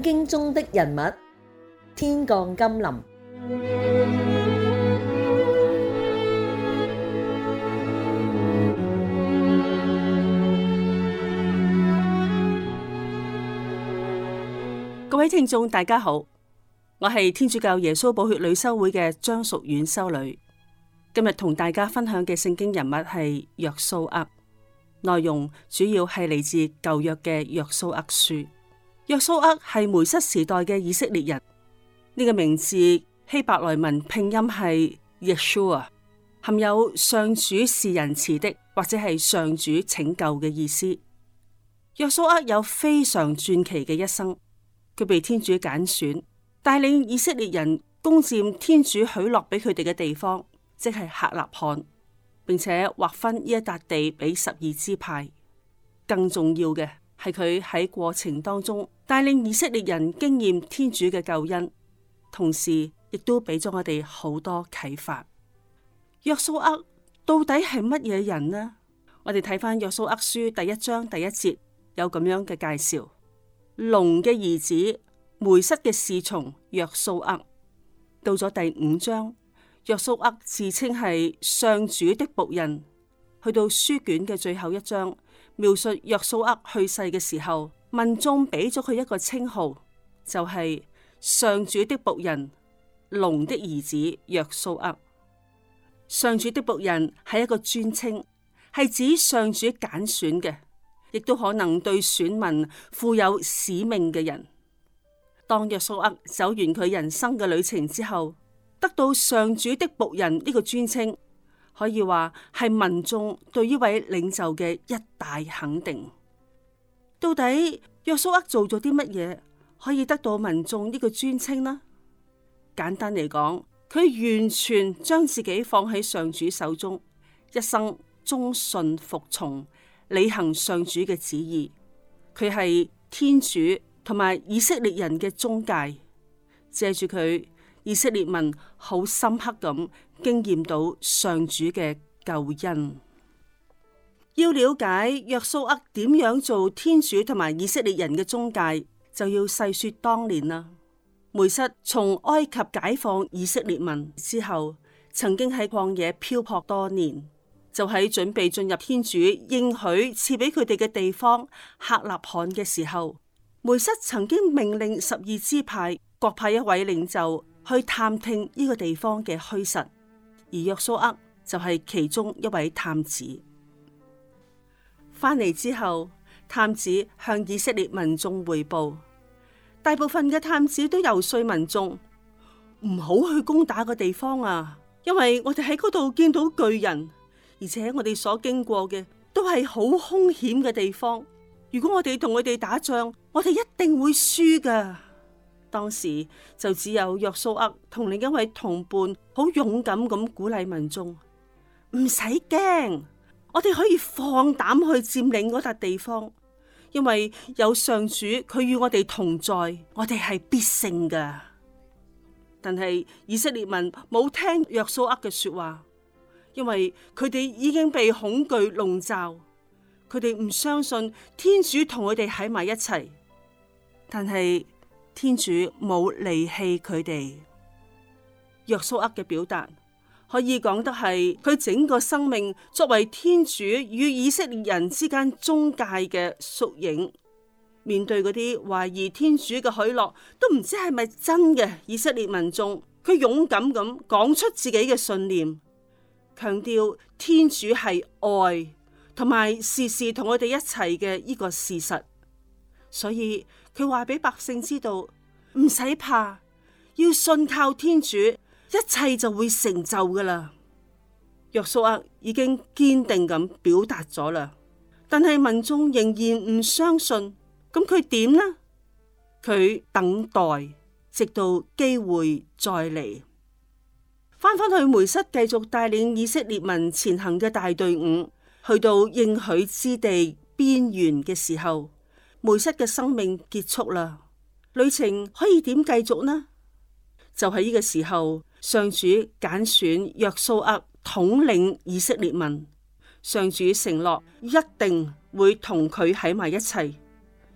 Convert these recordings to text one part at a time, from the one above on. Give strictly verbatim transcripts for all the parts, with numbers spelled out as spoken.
聖經中的人物，天降甘霖。 各位聽眾大家好，我係天主教耶穌寶血女修會嘅張淑婉修女。今日同大家分享嘅聖經人物係約蘇厄，內容主要係嚟自舊約嘅約蘇厄書。約蘇厄係梅瑟時代嘅以色列人，呢、這個名字希伯來文拼音係 Yeshua， 含有上主是仁慈的或者係上主拯救嘅意思。約蘇厄有非常傳奇嘅一生。佢被天主揀選，帶領以色列人攻佔天主許諾俾佢哋嘅地方，即係客納罕，並且劃分呢一笪地俾十二支派。更重要嘅係佢喺過程當中帶領以色列人經驗天主嘅救恩，同時亦都俾咗我哋好多啟發。約蘇厄到底係乜嘢人呢？我哋睇翻約蘇厄書第一章第一節有咁樣嘅介紹。龍嘅兒子梅瑟嘅侍從約蘇厄。到咗第五章，約蘇厄自稱係上主的僕人。去到書卷嘅最後一章，描述約蘇厄去世嘅時候，民眾俾咗佢一個稱號，就係、是、上主的僕人，龍的兒子約蘇厄。上主的僕人係一個尊稱，係指上主揀選嘅，亦都可能對選民負有使命嘅人。當約蘇厄走完佢人生嘅旅程之後，得到上主的僕人呢個尊稱，可以話係民眾對呢位領袖嘅一大肯定。到底約蘇厄做咗啲乜嘢可以得到民眾呢個尊稱呢？簡單嚟講，佢完全將自己放喺上主手中，一生忠信服從，履行上主嘅旨意。佢係天主同埋以色列人嘅中介，借住佢，以色列民好深刻咁經驗到上主嘅救恩。要了解約蘇厄點樣做天主同埋以色列人嘅中介，就要細說當年啦。梅瑟從埃及解放以色列民之後，曾經喺曠野漂泊多年。就喺準備進入天主應許賜俾佢哋嘅地方客納罕嘅時候，梅瑟曾經命令十二支派各派一位領袖去探聽呢個地方嘅虛實，而約蘇厄就係其中一位探子。翻嚟之後，探子向以色列民眾匯報，大部分嘅探子都游說民眾唔好去攻打個地方啊，因為我哋喺嗰度見到巨人。而且我哋所經過嘅都係好兇險嘅地方，如果我哋同佢哋打仗，我哋一定會輸噶。當時就只有約蘇厄同另一位同伴好勇敢咁鼓勵民眾，唔使驚，我哋可以放膽去佔領嗰笪地方，因為有上主佢與我哋同在，我哋係必勝噶。但係以色列民冇聽約蘇厄嘅說話。因為佢哋已經被恐懼籠罩，佢哋唔相信天主同佢哋喺埋一齊，但係天主冇離棄佢哋。約蘇厄嘅表達可以講得係佢整個生命作為天主與以色列人之間中介嘅縮影。面對嗰啲懷疑天主嘅許諾都唔知係咪真嘅以色列民眾，佢勇敢咁講出自己嘅信念，強調天主係愛，同埋時時同我哋一齊嘅呢個事實。所以佢話俾百姓知道，唔使怕，要信靠天主，一切就會成就噶啦。約蘇厄已經堅定咁表達咗啦，但係民眾仍然唔相信，咁佢點呢？佢等待，直到機會再嚟。翻返去梅瑟繼續帶領以色列民前行嘅大隊伍，去到應許之地邊緣嘅時候，梅瑟嘅生命結束啦。旅程可以點繼續呢？就喺呢個時候，上主揀選約蘇厄統領以色列民，上主承諾一定會同佢喺埋一齊，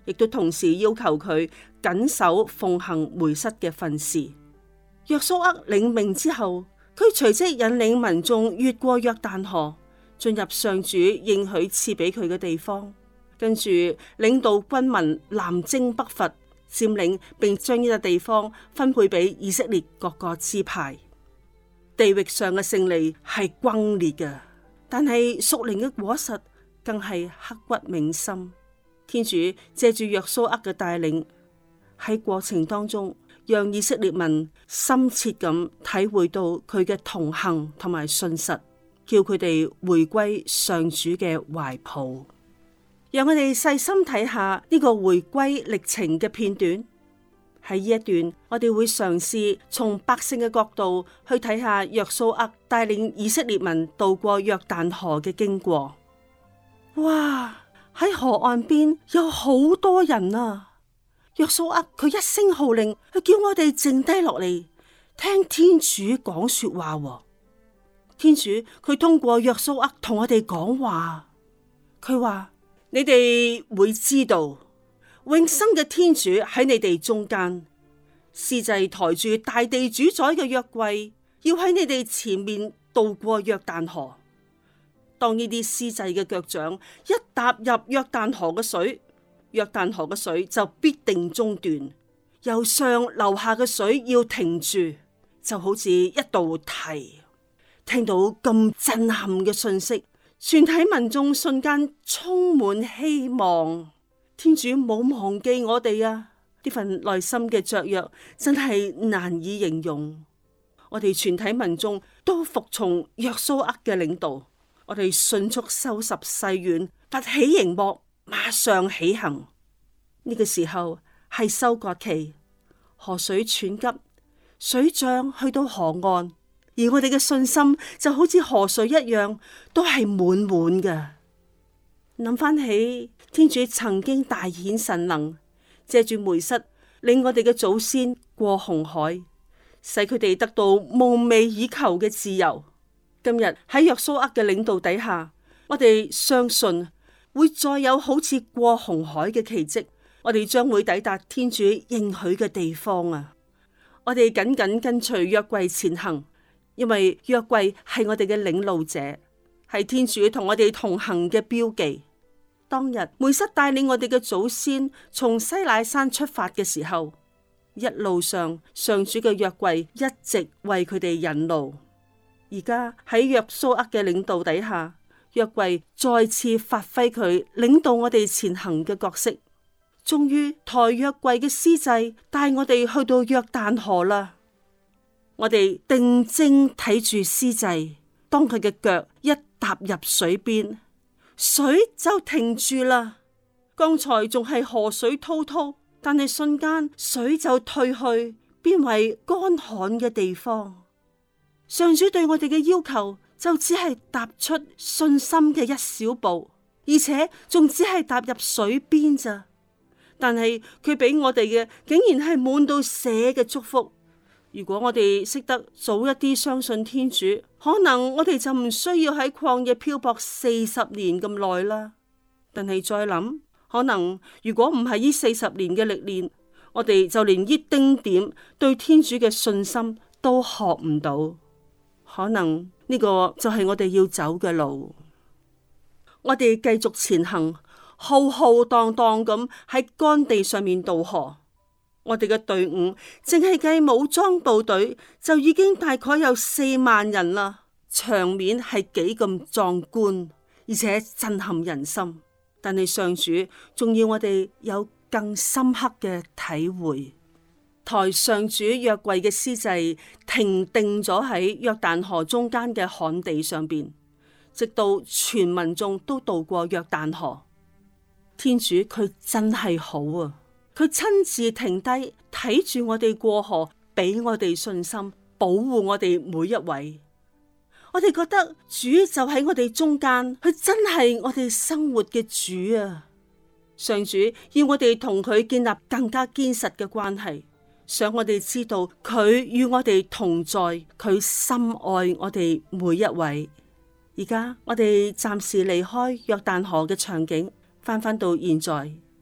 亦都同時要求佢謹守奉行梅瑟嘅訓示。約書厄領命之後，佢隨即引領民眾越過約旦河，進入上主應許賜俾佢嘅地方，跟住領導軍民南征北伐，佔領並將呢個地方分配俾以色列各個支派。地域上嘅勝利係轟烈嘅，但係屬靈嘅果實更係刻骨銘心。天主借住約書厄嘅帶領，喺過程當中，讓以色列民深切咁體會到佢嘅同行同埋信實，叫佢哋回歸上主嘅懷抱。讓我哋細心睇下呢個回歸歷程嘅片段。喺呢一段，我哋會嘗試從百姓嘅角度去睇下約書厄帶領以色列民渡過約旦河嘅經過。哇！喺河岸邊有好多人啊！約書厄佢一聲號令，佢叫我哋靜低落嚟聽天主講說話。天主佢通過約書厄同我哋講話，佢話：你哋會知道永生嘅天主喺你哋中間，司祭抬住大地主宰嘅約櫃，要喺你哋前面渡過約旦河。當呢啲司祭嘅腳掌一踏入約旦河嘅水，約旦河嘅水就必定中斷，由上流下嘅水要停住，就好似一道堤。聽到咁震撼嘅訊息，全體民眾瞬間充滿希望。天主冇忘記我哋啊！呢份內心嘅雀躍真係難以形容。我哋全體民眾都服從約書厄嘅領導。我哋迅速收拾細軟，拔起營幕，馬上起行。呢個時候係收割期，河水湍急，水漲去到河岸，而我哋嘅信心就好似河水一樣，都係滿滿嘅。諗翻起天主曾經大顯神能，借住梅瑟令我哋嘅祖先過紅海，使佢哋得到夢寐以求嘅自由。今日喺約書厄嘅領導底下，我哋相信會再有好似過紅海嘅奇蹟，我哋將會抵達天主應許嘅地方啊！我哋緊緊跟隨約櫃前行，因為約櫃係我哋嘅領路者，係天主同我哋同行嘅標記。當日梅瑟帶領我哋嘅祖先從西乃山出發嘅時候，一路上上主嘅約櫃一直為佢哋引路。而家喺約書厄嘅領導底下，約櫃再次發揮佢領導我哋前行嘅角色。終於抬約櫃嘅司祭帶我哋去到約旦河啦。我哋定睛睇住司祭，當佢嘅腳一踏入水邊，水就停住啦。剛才仲係河水滔滔，但係瞬間水就退去，變為乾旱嘅地方。上主對我哋嘅要求就只係踏出信心嘅一小步，而且仲只係踏入水邊咋。但係佢俾我哋嘅竟然係滿到瀉嘅祝福。如果我哋識得早一啲相信天主，可能我哋就唔需要喺曠野漂泊四十年咁耐啦。但係再諗，可能如果唔係呢四十年嘅歷練，我哋就連一丁點對天主嘅信心都學唔到。可能呢個就係我哋要走嘅路。我哋繼續前行，浩浩蕩蕩咁喺乾地上面渡河。我哋嘅隊伍淨係計武裝部隊就已經大概有四萬人啦，場面係幾咁壯觀，而且震撼人心。但係上主仲要我哋有更深刻嘅體會。抬上主約櫃嘅司祭停定咗喺約旦河中間嘅旱地上邊，直到全民眾都渡過約旦河。天主佢真係好啊！佢親自停低睇住我哋過河，俾我哋信心，保護我哋每一位。我哋覺得主就喺我哋中間，佢真係我哋生活嘅主啊！上主要我哋同佢建立更加堅實嘅關係。想我哋知道佢與我哋同在，佢深愛我哋每一位。而家我哋暫時離開約旦河嘅場景，翻返到現在。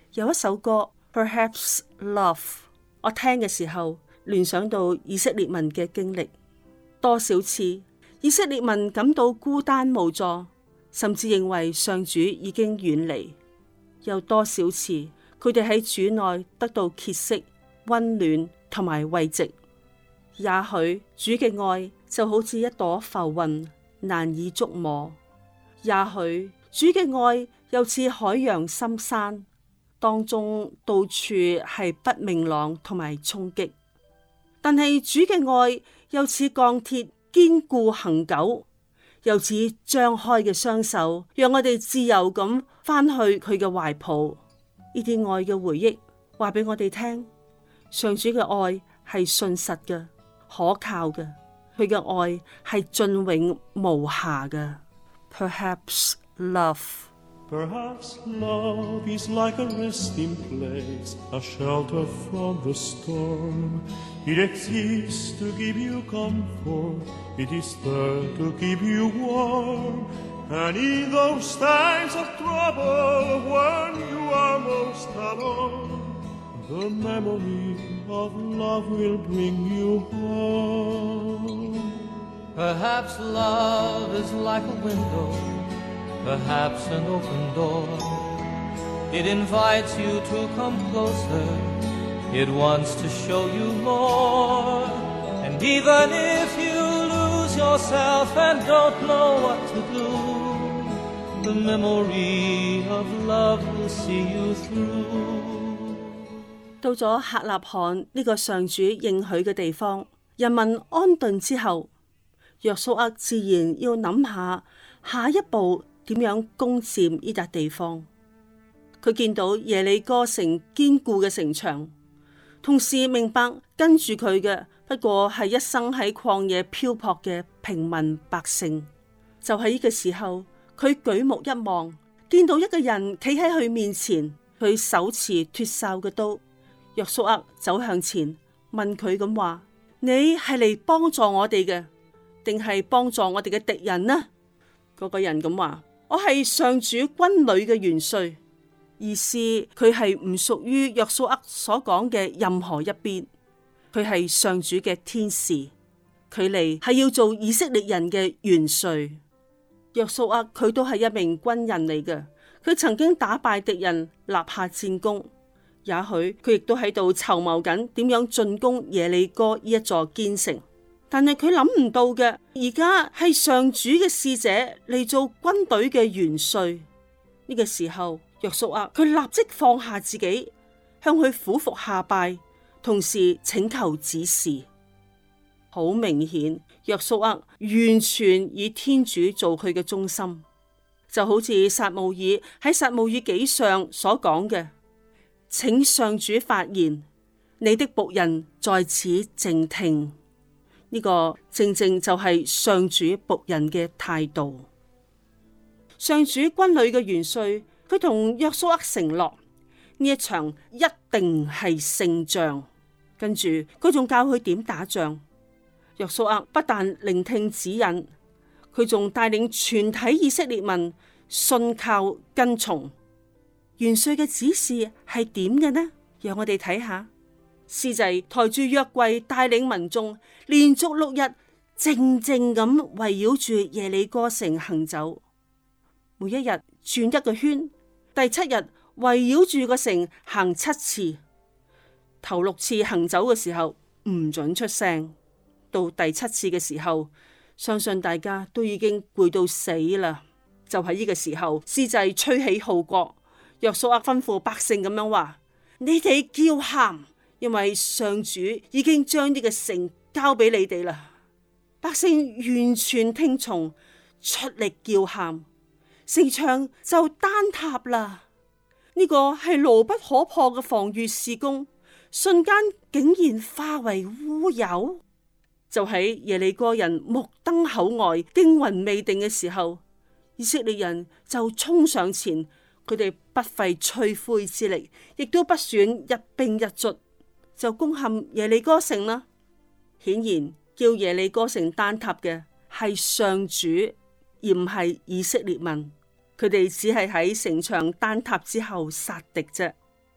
有一首歌 Perhaps Love， 我聽嘅時候聯想到以色列民嘅經歷，多少次以色列民感到孤單無助，甚至認為上主已經遠離，有多少次佢哋喺主內得到歇息、溫暖同埋慰藉。也許主嘅愛就好似一朵浮雲，難以捉摸；也許主嘅愛又似海洋深山，當中到處係不明朗同埋衝擊。但係主嘅愛又似鋼鐵，堅固恆久，又似張開嘅雙手，讓我哋自由咁翻去佢嘅懷抱。呢啲愛嘅回憶話俾我哋聽，上主嘅愛係信實嘅、可靠嘅，佢嘅愛係盡永無瑕嘅。Perhaps love. Perhaps love is like a resting place, a shelter from the storm. It exists to give you comfort, it is there to keep you warm. And in those times of trouble, when you are most alone, the memory of love will bring you home. Perhaps love is like a window,Perhaps an open door. It invites you to come closer. It wants to show you more. And even if you lose yourself and don't know what to do, the memory of love will see you through. 到咗客納罕呢個上主應許嘅地方，人民安頓之後，約書亞自然要諗下下一步點樣攻佔呢笪地方。佢見到耶利哥城堅固嘅城牆，同時明白跟住佢嘅不過係一生喺曠野漂泊嘅平民百姓。就喺呢個時候，佢舉目一望，見到一個人企喺佢面前，佢手持脫梢嘅刀。約書亞走向前問佢咁話：你係嚟幫助我哋嘅，定係幫助我哋嘅敵人呢？嗰個人咁話：我係上主軍旅嘅元帥。意思佢係唔屬於約書亞所講嘅任何一邊，佢係上主嘅天使，佢嚟係要做以色列人嘅元帥。約書亞佢都係一名軍人嚟嘅，佢曾經打敗敵人，立下戰功。也許佢亦都喺度籌謀緊點樣進攻耶利哥呢一座堅城，但係佢諗唔到嘅，而家係上主嘅使者嚟做軍隊嘅元帥。呢個時候，約書亞佢立即放下自己，向佢俯伏下拜，同時請求指示。好明顯，約書亞完全以天主做佢嘅中心，就好似撒母耳喺撒母耳記上所講嘅：請上主發言，你的僕人在此靜聽。呢個正正就係上主僕人嘅態度。上主軍旅嘅元帥，佢同約書亞承諾呢一場一定係勝仗，跟住佢仲教佢點打仗。約書亞不但聆聽指引，佢仲帶領全體以色列民信靠跟從。元帥嘅指示係點嘅呢？讓我哋睇下。司祭抬住約櫃，帶領民眾連續六日靜靜咁圍繞住耶利哥城行走，每一日轉一個圈。第七日圍繞住個城行七次，頭六次行走嘅時候唔准出聲，到第七次嘅時候，相信大家都已經攰到死啦。就喺呢個時候，司祭吹起號角，約書亞吩咐百姓咁樣話：你哋叫喊，因為上主已經將呢個城交俾你哋啦。百姓完全聽從，出力叫喊，城牆就坍塌啦。呢個係牢不可破嘅防禦事工，瞬間竟然化為烏有。就喺耶利哥人目瞪口呆、驚魂未定嘅時候，以色列人就衝上前，佢哋不費吹灰之力，亦都不選一兵一卒，就攻陷耶利哥城啦。顯然叫耶利哥城坍塌嘅係上主，而唔係以色列民。佢哋只係喺城牆坍塌之後殺敵啫。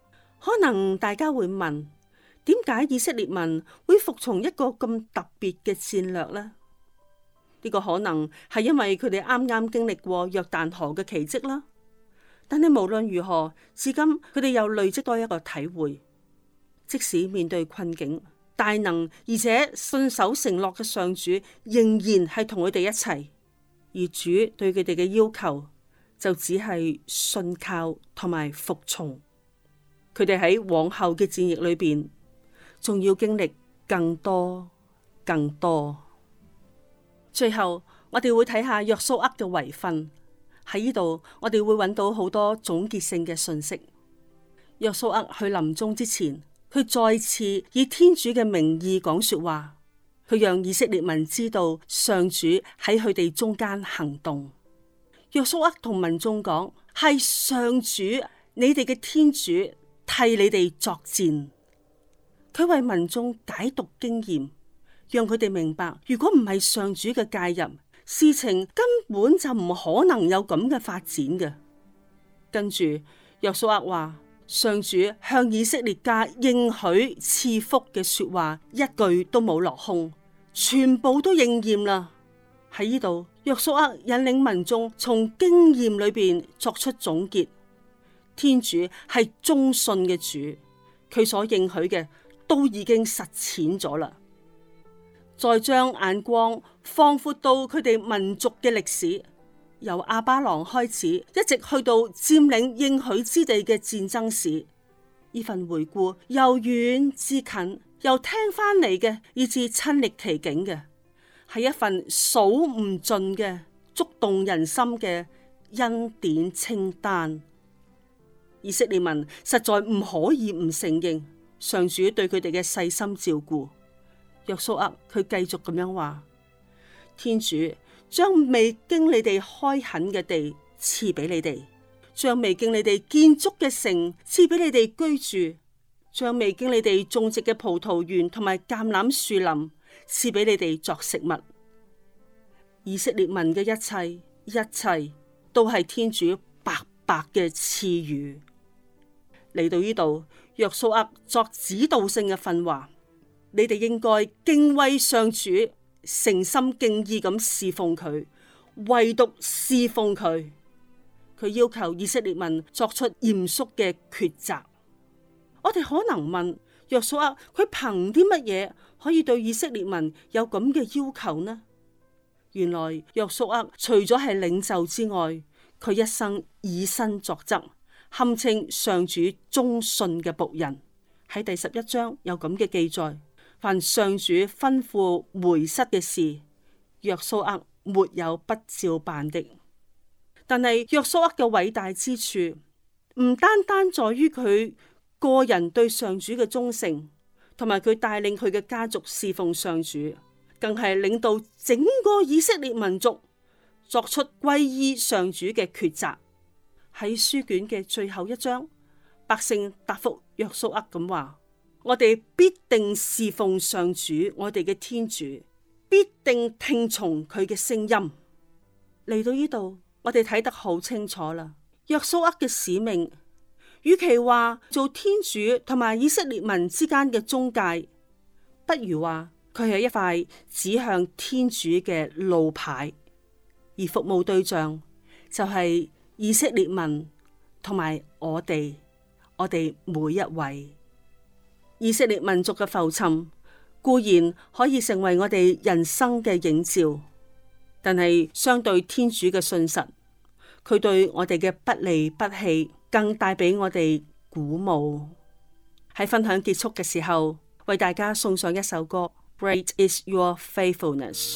可能大家會問，點解以色列民會服從一個咁特別嘅戰略呢？呢個可能係因為佢哋啱啱經歷過約旦河嘅奇蹟啦。但係無論如何，至今佢哋又累積多一個體會，即使面對困境，大能而且信守承諾嘅上主仍然係同佢哋一齊，而主對佢哋嘅要求就只係信靠同埋服從。佢哋喺往後嘅戰役裏邊，仲要經歷更多更多。最後我哋會睇下約書厄嘅遺訓。喺呢度我哋會揾到好多總結性嘅信息。約書厄去臨終之前，佢再次以天主嘅名義講說話，佢讓以色列民知道上主喺佢哋中間行動。約書厄同民眾講，係上主你哋嘅天主替你哋作戰。佢為民眾解讀經驗，讓佢哋明白，如果唔係上主嘅介入，事情根本就唔可能有咁嘅發展嘅。跟住約書厄話，上主向以色列家應許賜福嘅說話一句都冇落空，全部都應驗啦。喺呢度，約書厄引領民眾從經驗裏邊作出總結，天主係忠信嘅主，佢所應許嘅都已經實踐咗啦。再將眼光放闊到佢哋民族嘅歷史，由亞巴郎開始，一直去到佔領應許之地嘅戰爭史。呢份回顧由遠至近，由聽翻嚟嘅，以至親歷其境嘅，係一份數唔盡嘅觸動人心嘅恩典清單。以色列民實在唔可以唔承認上主對佢哋嘅細心照顧。約書厄佢繼續咁樣話，天主將未經你哋開墾嘅地賜俾你哋，將未經你哋建築嘅城賜俾你哋居住，將未經你哋種植嘅葡萄園同埋橄欖樹林賜俾你哋作食物。以色列民嘅一切一切都係天主白白嘅賜予。嚟到呢度，約書厄作指導性嘅訓話，你哋應該敬畏上主，誠心敬意咁侍奉佢，唯獨侍奉佢。佢要求以色列民作出嚴肅嘅抉擇。我哋可能問，約書厄佢憑啲乜嘢可以對以色列民有咁嘅要求呢？原來約書厄除咗係領袖之外，佢一生以身作則，堪稱上主忠信嘅僕人。喺第十一章有咁嘅記載，凡上主吩咐梅瑟嘅事，約書厄沒有不照辦的。但係約書厄嘅偉大之處，唔單單在於佢個人對上主嘅忠誠，同埋佢帶領佢嘅家族侍奉上主，更係領導整個以色列民族作出歸依上主嘅抉擇。喺書卷嘅最後一章，百姓答覆約書厄咁話：我哋必定侍奉上主，我哋嘅天主，必定聽從佢嘅聲音。嚟到呢度，我哋睇得好清楚啦。約書厄嘅使命，與其話做天主同埋以色列民之間嘅中介，不如話佢係一塊指向天主嘅路牌，而服務對象就係以色列民同埋我哋，我哋每一位。以色列民族嘅浮沉固然可以成為我哋人生嘅映照，但係相對天主嘅信實，佢對我哋嘅不離不棄更帶俾我哋鼓舞。喺分享結束嘅時候，為大家送上一首歌， Great is your faithfulness。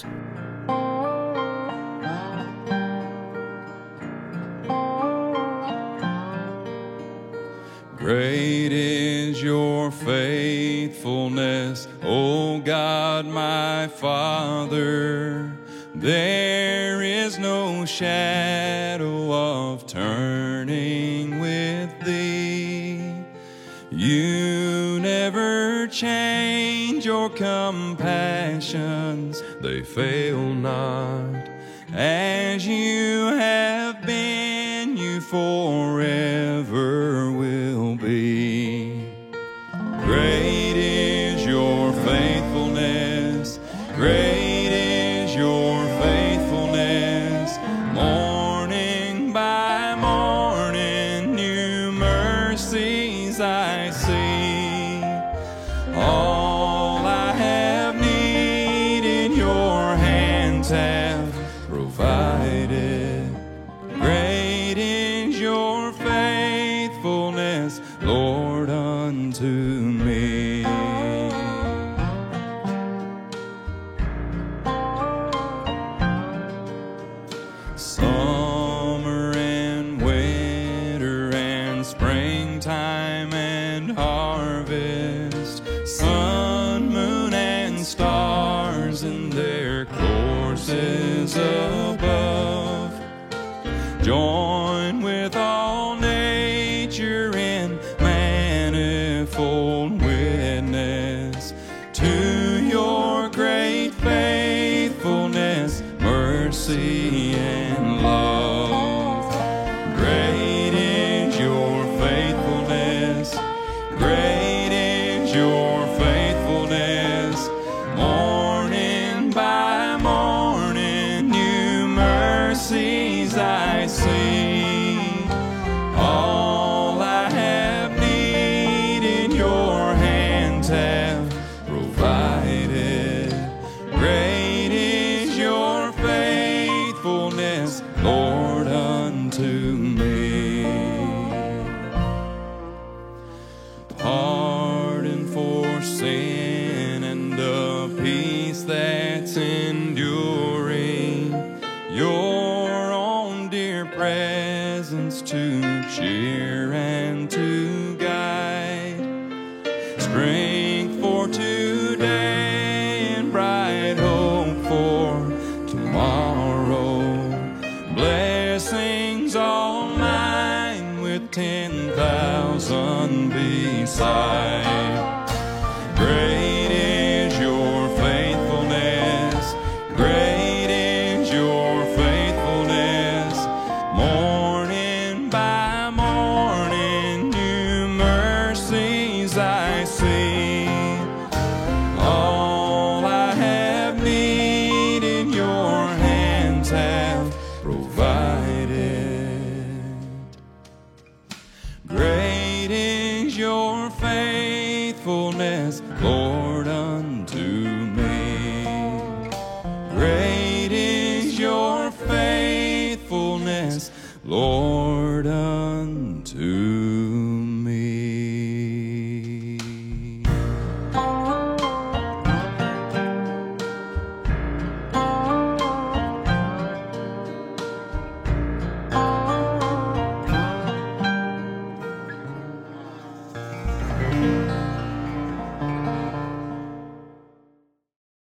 Great is your faithfulness, O God my Father. There is no shadow of turning with thee. You never change, your compassions, they fail not. As you have been, you forever will be. above. Join with all nature in manifold witness to your great faithfulness, mercy, and love. Great is your faithfulness, great is your faithfulness. Morning by morning, new mercies I see. All I have needed, your hands have provided. Great is your faithfulness, Lord, unto me. Pardon for sin and the peace that's enduring, your own dear presence to cheer and to guide, strength for today and bright hope for tomorrow, blessings all mine with ten thousand beside. Great is your faithfulness, great is your faithfulness. Morning by morning, new mercies I see. All I have needed, your hands have provided. Great is your faithfulness, Lord, unto me. Great is your faithfulness, Lord, unto